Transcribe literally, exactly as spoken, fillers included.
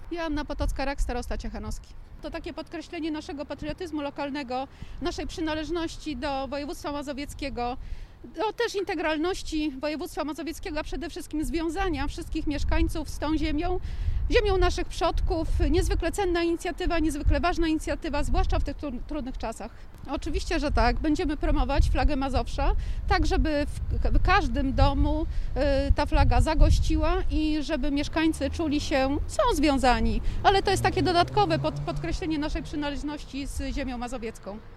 Joanna Potocka-Rak, starosta ciechanowski. To takie podkreślenie naszego patriotyzmu lokalnego, naszej przynależności do województwa mazowieckiego, do też integralności województwa mazowieckiego, a przede wszystkim związania wszystkich mieszkańców z tą ziemią, ziemią naszych przodków. Niezwykle cenna inicjatywa, niezwykle ważna inicjatywa, zwłaszcza w tych trudnych czasach. Oczywiście, że tak. Będziemy promować flagę Mazowsza, tak żeby w każdym domu ta flaga zagościła i żeby mieszkańcy czuli się, są związani. Ale to jest takie dodatkowe podkreślenie naszej przynależności z ziemią mazowiecką.